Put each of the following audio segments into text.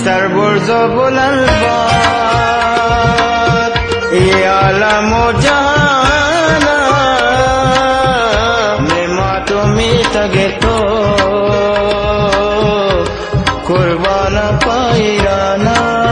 سر برز و بلند باد ای عالم و جهانم نعمت و میتگ تو قربان پایرانم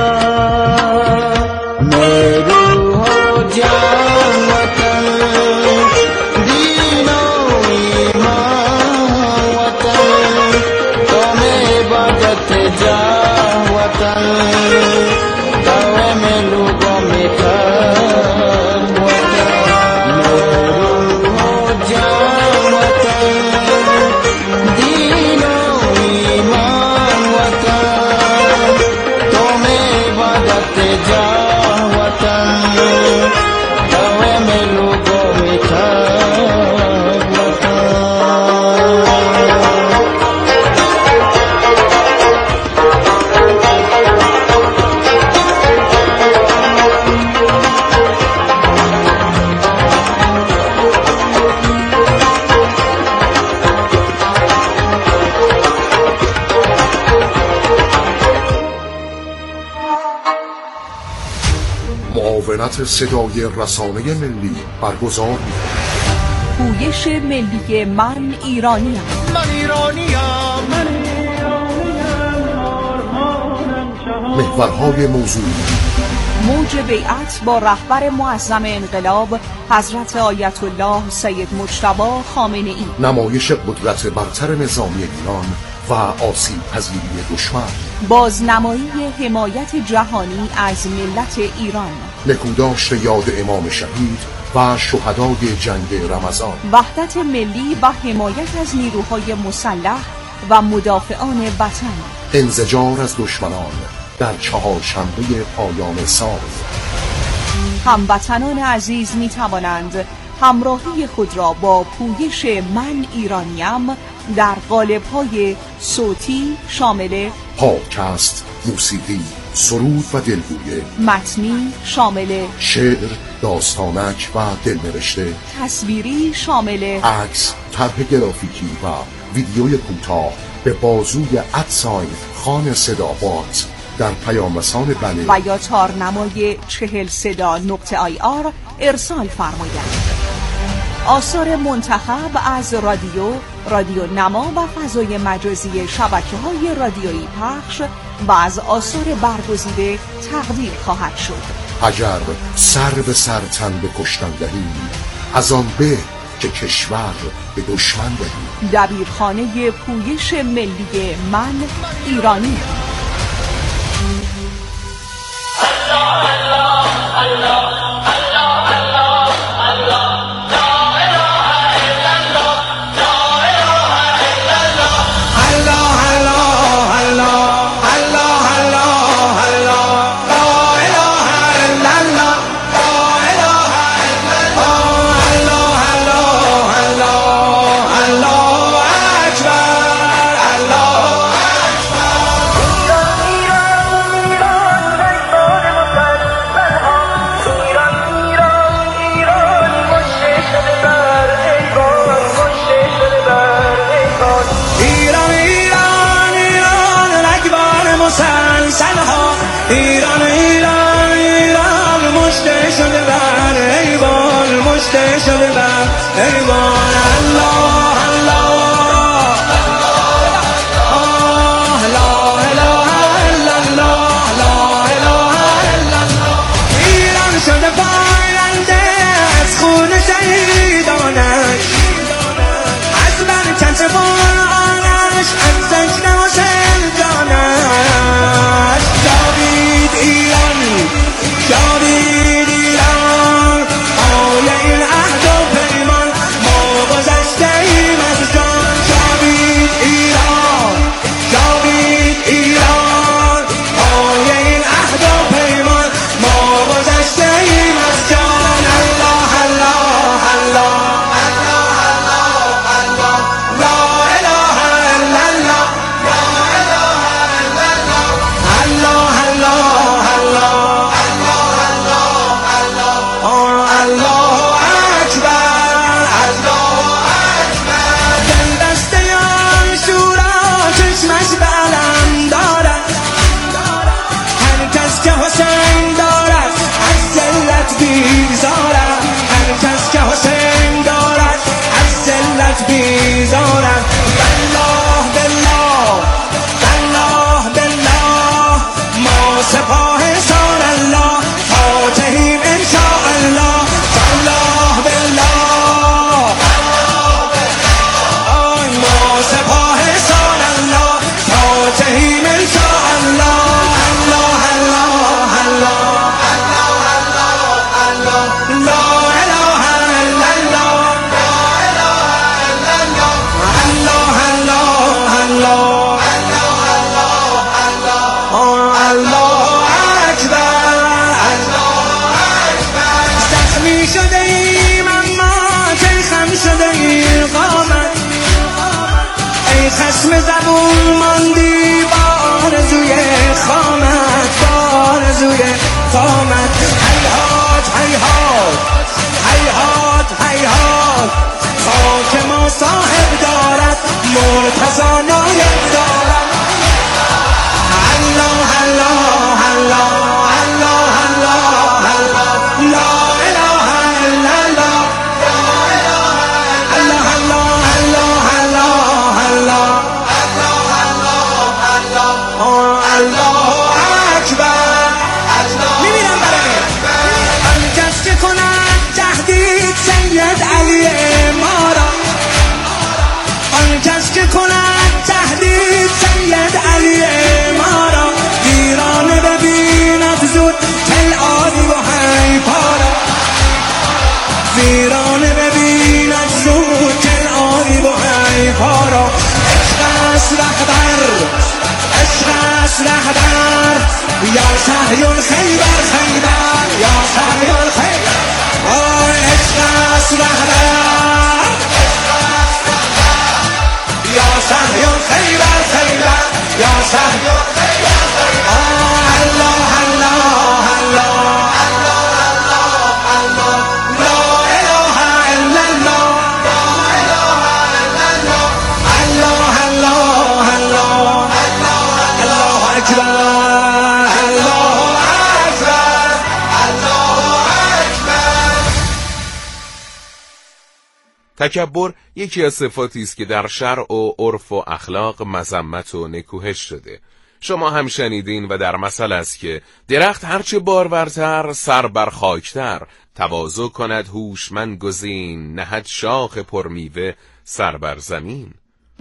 معاونت صدای رسانه ملی برگزار می‌کند. پویش ملی من ایرانیم. محورهای موضوعی: موج بیعت با رهبر معظم انقلاب حضرت آیت الله سید مجتبی خامنه‌ای، نمایش قدرت برتر نظامی ایران و آسیب پذیری دشمن، بازنمایی حمایت جهانی از ملت ایران، نکوداشت یاد امام شهید و شهدای جنگ رمضان، وحدت ملی و حمایت از نیروهای مسلح و مدافعان وطن، انزجار از دشمنان در چهارشنبه پایان سال. هموطنان عزیز می توانند همراهی خود را با پویش من ایرانیم در قالب‌های صوتی شامل پادکست، موسیقی، سرود و دلگویه، متنی شامل شعر، داستانک و دلنوشته، تصویری شامل عکس، طرح گرافیکی و ویدیوی کوتاه به بازوی خان صدابات در پیامرسان بله و یا تارنمای 40صدا.ir ارسال فرمایند. آثار منتخب از رادیو نما و فضای مجازی شبکه‌های رادیویی پخش و از آثار برگزیده تقدیم خواهد شد. اگر سر به سر تن به کشتن دهیم، از آن به که کشور به دشمن دهیم. دبیرخانه پویش ملی من ایرانی. Stay بیزارم. بالله بالله بالله بالله ما سپاه سار الله فاتحیم انشاءالله. بالله بالله آی ما سپاه سار الله فاتحیم انشاءالله. الله الله الله خصم زبون ماندی با آرزوی خامت، با آرزوی خامت. هیهات هیهات هیهات هیهات خاک ما صاحب دارد مرتضی نایب دارد. الله الله الله الله الله الله لا اله الا الله. الله الله الله الله الله الله اکبر. میبینم برای آن کس که کند تهدید سید علی ما را، آن کس که کند تهدید سید علی ما را، ویرانه ببیند زود تل آبی و حیفا را، ویرانه ببیند زود تل آبی و حیفا را. عشق است رهبر، عشق است رهبر، یا سعی الخیبر خیبر، یا سعی الخیبر. عشق است رهبر، یا سعی الخیبر خیبر، یا سعی الخیبر خیبر. الله الله الله لا اله الا الله. الله الله الله الله اکبر. الله اکبر. الله اکبر. تکبر یکی از صفاتی است که در شرع و عرف و اخلاق مذمت و نکوهش شده. شما هم شنیدین و در مثل است که درخت هرچه بارورتر سر بر خاکتر، تواضع کند هوشمند گزین، نهد شاخ پرمیوه سر بر زمین.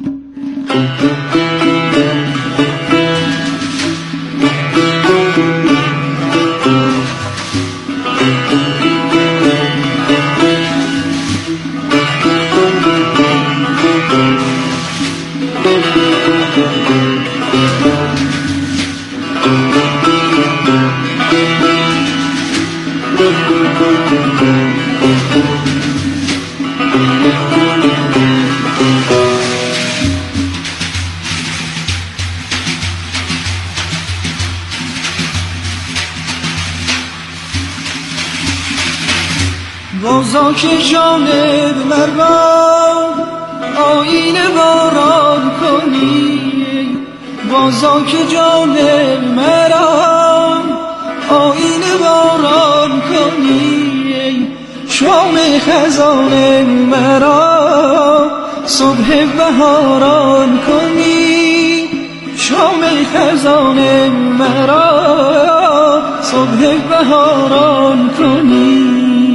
بازا که جانب مرا آینه باران کنی، بازا که جانب مرا آینه باران کنی، شام خزان مرا صبح بهاران کنی، شام خزان مرا صبح بهاران کنی.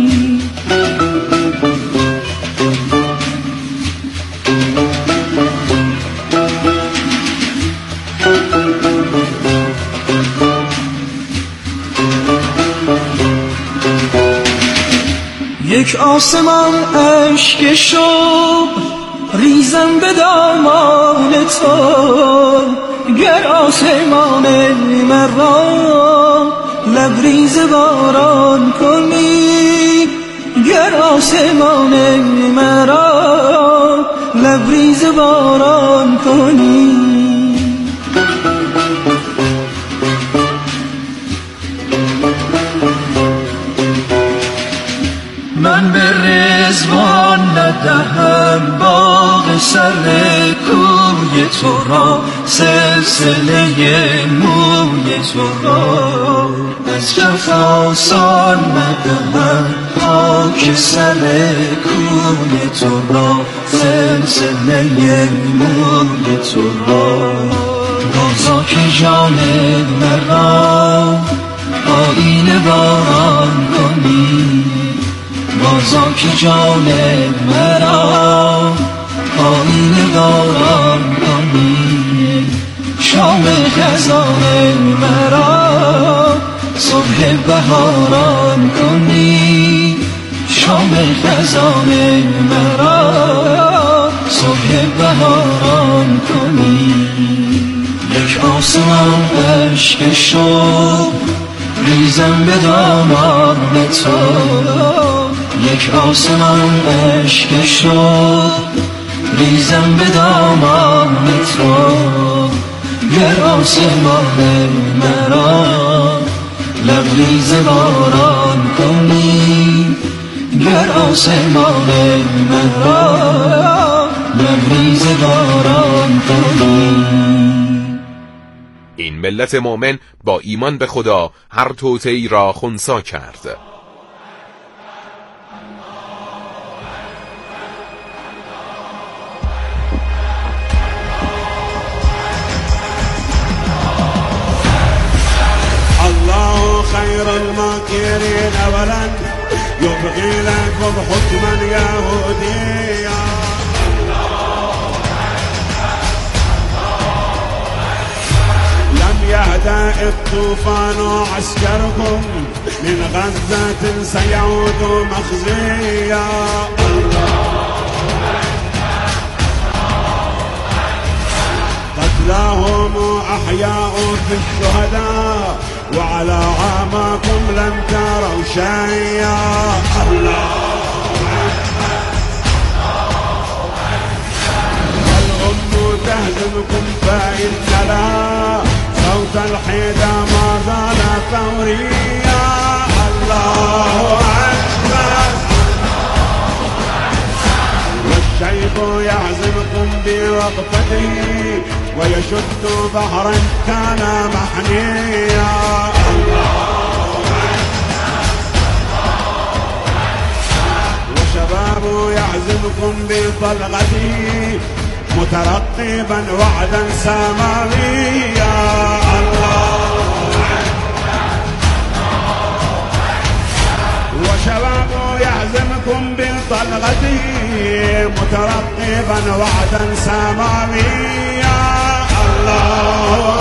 یک آسمان اشک شب ریزم به دامان تو، گر آسمان مرا لبریز باران کنی، گر آسمان مرا لبریز باران کنی. من به رضوان ندهم باغ سر کوی تو را، سلسله موی تو را از جفا سان ندهم خاک سر کوی تو را سلسله موی تو را بازا که جان مرا آینه باران کنی بازا که جان مرا آینه باران کنی شام خزان مرا صبح بهاران کنی شام خزان مرا صبح بهاران کنی یک آسمان عشق شب ریزم به دامان تو یک آسمان عشق شب ریزم به دامان تو گر آسمان مرا لبریز باران کنی گر آسمان مرا لبریز باران کنی. این ملت مؤمن با ایمان به خدا هر توطئه‌ای را خنثی کرد. الله خير الماكرين ولن يبغي لكم حكما يهوديا لم يهدأ الطوفان عسكركم من غزة سيعود مخزيا قتلاهم أحياء في الشهداء وعلى عامكم لم تروا شيئا الغم تهزمكم فإن لا صوت الحيدة ما زال ثوريا الله أكبر والشيب يعزمكم بوقفته ويشد ظهرا كان محنيا وشباب يعزمكم بطلقته مترقبا وعدا سماويا وشباب يعزمكم بطلقته مترقبا وعدا سماويا الله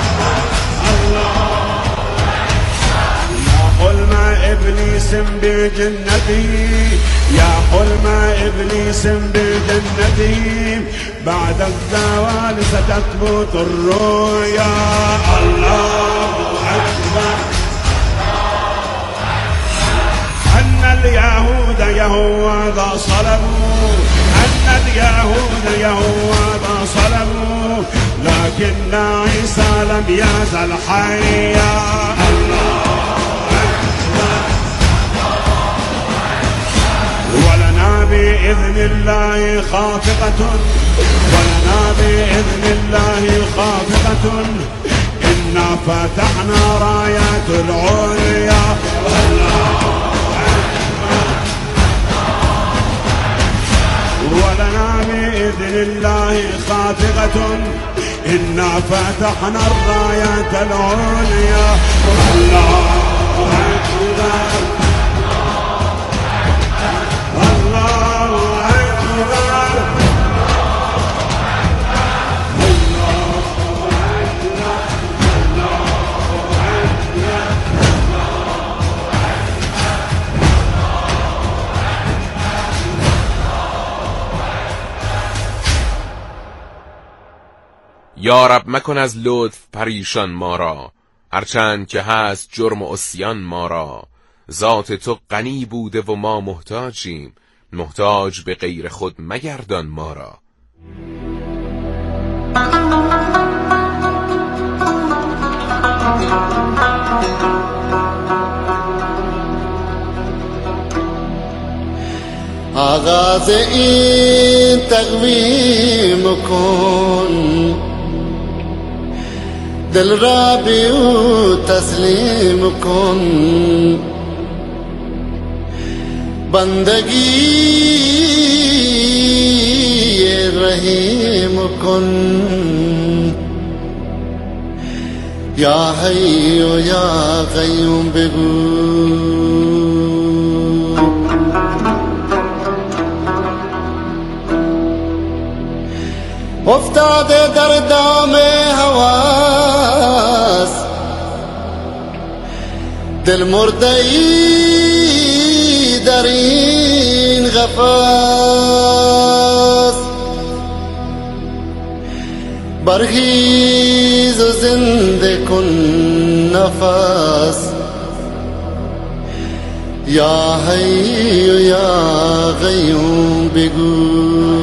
يا حلم إبليس بجنته يا حلم إبليس بجنته بعد الزوال ستثبت الرؤيا الله أكبر أن اليهود يهوذا صلبوا أن اليهود يهوذا صلبوا لكن عيسى لم يزل حيا الله أكبر ولنا بإذن الله خافقة ولنا بإذن الله خافقة إنا فتحنا رايات العليا ولنا بإذن الله خافقة إنا فتحنا الرايات العليا الله أكبر الله أكبر یا رب مکن از لطف پریشان ما را، هرچند که هست جرم و عصیان ما را. ذات تو غنی بوده و ما محتاجیم، محتاج به غیر خود مگردان ما را. آغاز این تقویم کن دل را به او تسلیم کن، بندگی رحیم کن. یا حی و یا قیوم بگو افتاده در دام هواس، دل مرده‌ای در این قفس. برخیز و زنده کن نفس، یا حی و یا قیوم بگو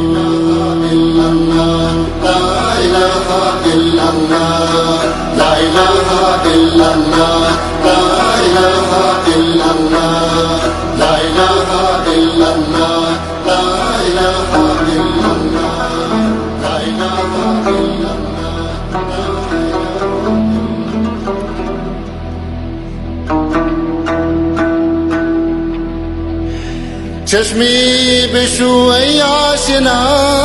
لا اله الا الله، لا اله الا الله، لا اله الا الله، لا اله الا الله، لا اله الا الله، لا اله الا الله. چشمی بشو ای آشنا،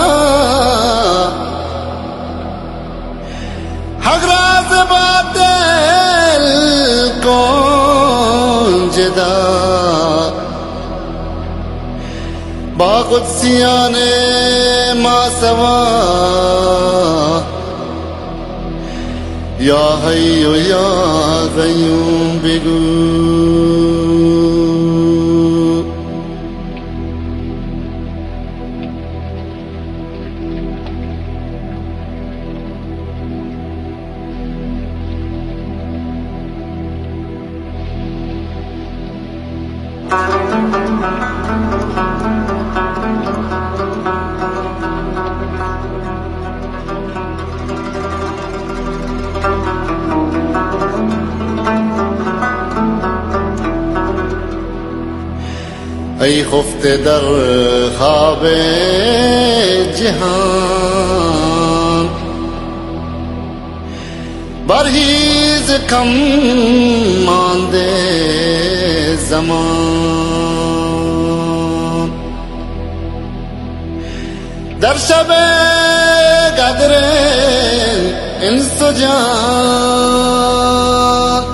حق راز باطل کن جدا، با قدسیان ما سوا. یا حی و یا قیوم بگو ای خفته در خواب جهان، برهیز کم مانده زمان. در شب قدر انس و جان،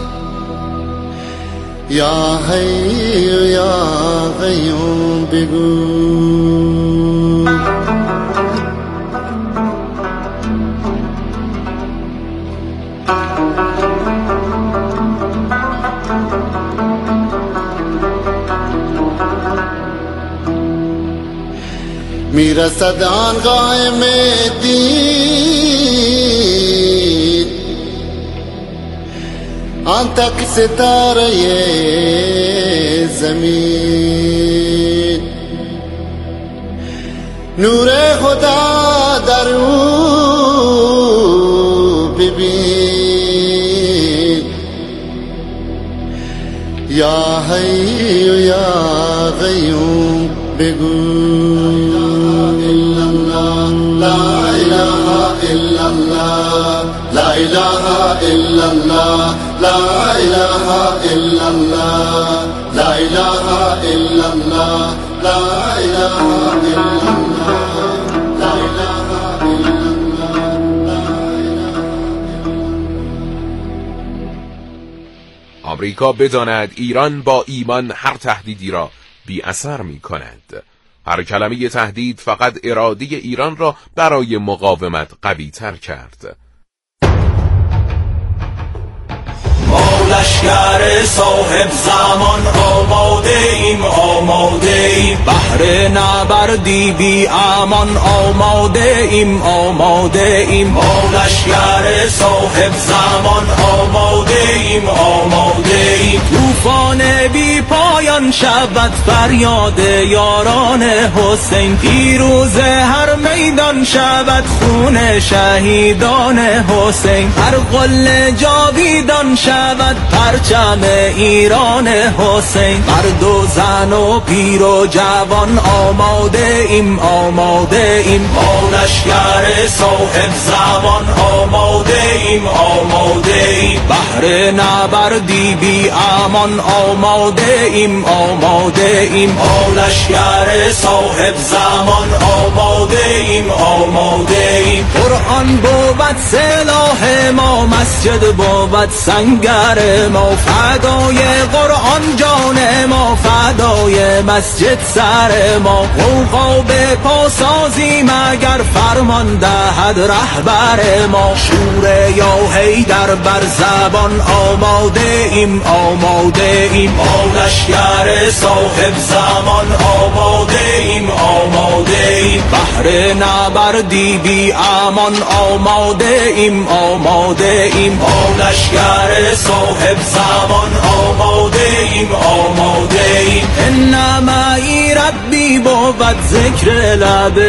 یا حی و یا قیوم بگو میرسد آن قائم دین، آن تک ستاره زمین. نور خدا در او ببین، یا حی و یا قیوم بگو لا اله الا الله، لا اله الا الله، لا اله الا الله، لا اله الا الله، لا اله الا الله، لا اله الا الله. آمریکا بداند ایران با ایمان هر تهدیدی را بی اثر می کند. هر کلمه تهدید فقط اراده ایران را برای مقاومت قوی تر کرد. ما لشکر صاحب زمان آماده ایم بهر نبردی بی امان آماده ایم ما لشکر صاحب زمان آماده ایم طوفان بی پایان میدان شود فریاد یاران حسین، پیروز هر میدان شود خون شهیدان حسین، هر قله جاویدان شود پرچم ایران حسین، مرد و زن و پیر و جوان آماده ایم آماده ایم، با لشکر صاحب زمان آماده ایم آماده ایم، بهر نبردی بی امان آماده ایم آماده ایم، با لشکر صاحب زمان آماده ایم آماده ایم، قرآن بود سلاح ما، مسجد بود سنگر ما، فدای قرآن جان ما، فدای مسجد سر ما، غوغا به پاسازیم اگر فرمان دهد رهبر ما، شور یا حیدر بر زبان آماده ایم آماده ایم، با لشکر صاحب زمان آماده ایم آماده ایم، بهر نبردی بی امان آماده ایم آماده ایم، با لشکر صاحب زمان آماده ایم آماده ایم، انما ای ربی بود ذکر لب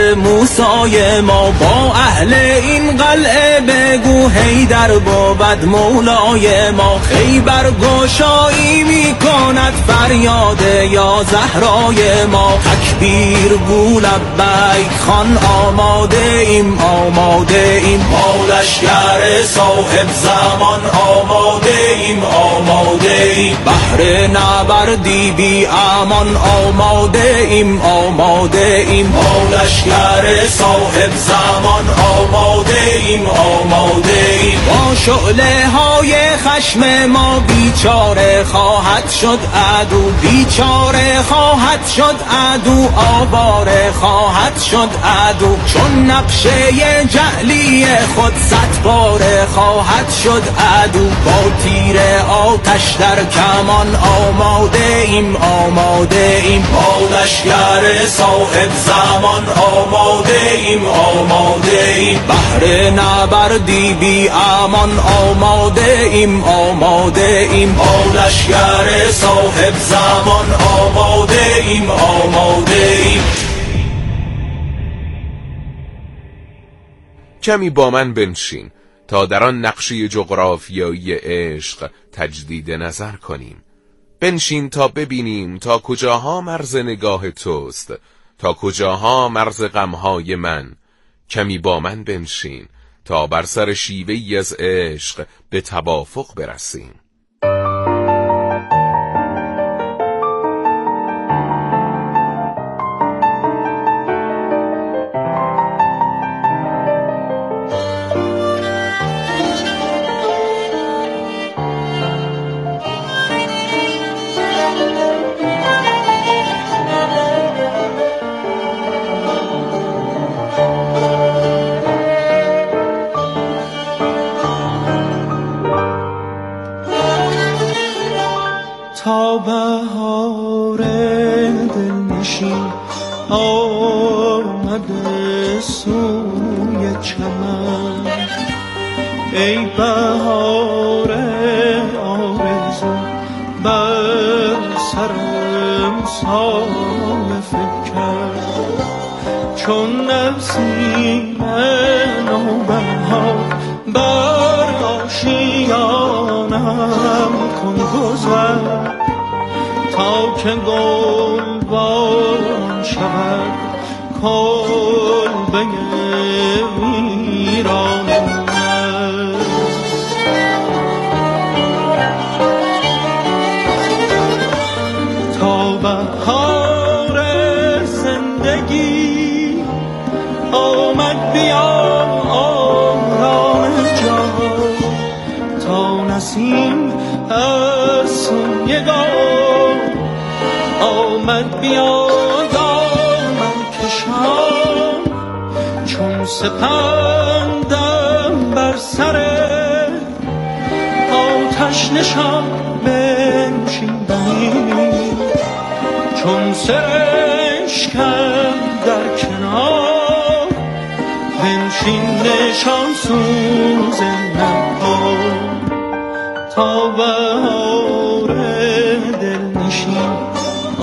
موسی ما، با اهل این قلعه بگو حیدر بود مولای ما، خیبر گشایی می کند فریاد یا زهرای ما، تکبیر گو لبیک خان آماده ایم آماده ایم، با لشکر صاحب زمان آماده ایم آماده ایم، بهر نبردی بی امان آماده ایم آماده ایم، با لشکر صاحب زمان آماده ایم آماده ایم، با شعله های خشم ما بیچاره خواهد شد عدو، بیچاره خواهد شد عدو، آواره خواهد شد عدو، چون نقشه جعلی خود صد باره خواهد شد عدو، با تیر آتش در کمان آماده ایم آماده ایم، با لشکر صاحب زمان آماده ایم آماده ایم، بهر نبردی بی امان آماده ایم آماده ایم، با لشکر صاحب زمان آماده ایم آماده ایم. کمی با من بنشین تا در آن نقشه جغرافیایی عشق تجدید نظر کنیم. بنشین تا ببینیم تا کجاها مرز نگاه توست، تا کجاها مرز غمهای من. کمی با من بنشین تا بر سر شیوه‌ای از عشق به توافق برسیم. تا بهار دلنشین آمده سوی چمن، ای بهار آرزو بر سرم سایه فکر، چون نسیم نوبهار بر آشیانم کن گذر، تا که گلبان شود کلبه ویران من. تا بهار زندگی آمد بیا آرام جان، تا نسیم از سوی گام آمد بیا دامن کشان، چون سپندم بر سر آتش نشان بنشین بنی، چون سرشکم در کنار بنشین نشان سوز نهان. تا بهار دلنشین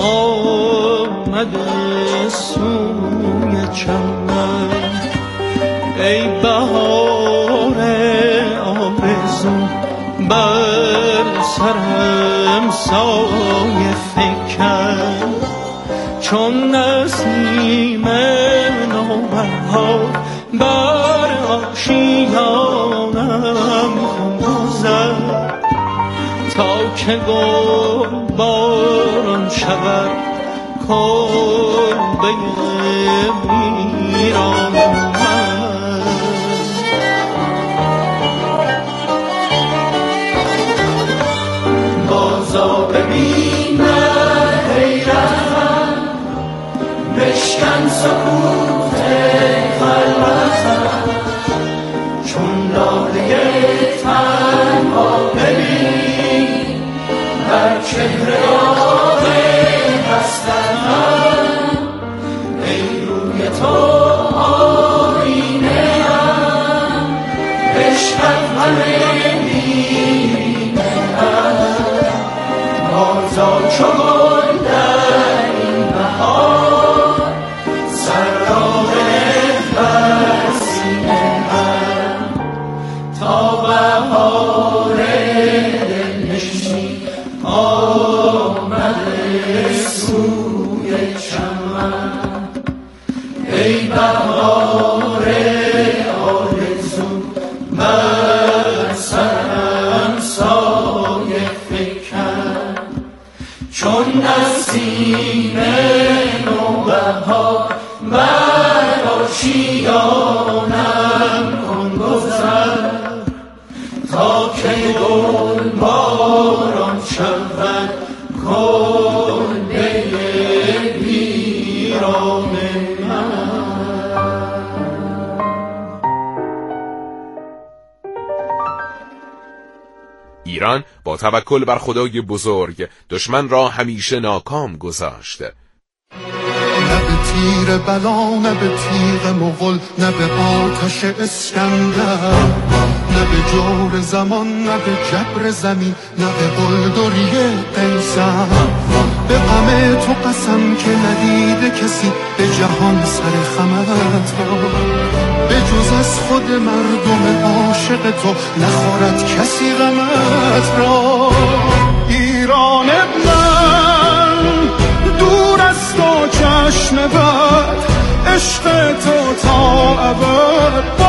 چمن ای بهار آرزو بر سرم سایه فکن چون نسیم نوبهار بر آشیانم گذر تا که گل باران شود کلبه ویران من بازا ببین حیرتم بشکن سکوت خلوتم چون لاله تنها ببین بر چهره آه هستم ای روی تو آینه ام عشقت همه دینه ام بازا چو گل در این بهار سر را بنه بر سینه ام تا بهار دلنشین آمده سوی چمن ای بهار آرزو بر سرم سایه فکن چون نسیم نوبهار بر آشیانم کن گذر تا که گل باران شود کلبه ویران من. ایران با توکل بر خدای بزرگ دشمن را همیشه ناکام گذاشت. نه به تیر بلا نه به تیغ مغل نه به آتش اسکندر نه به جور زمان نه به جبر زمین نه به بلدری قیصر به غم تو قسم که ندیده کسی به جهان سر خمت را به جز از خود مردم عاشق تو نخورد کسی غمت را ایران من دور از تو چشم بد عشق تو تا ابد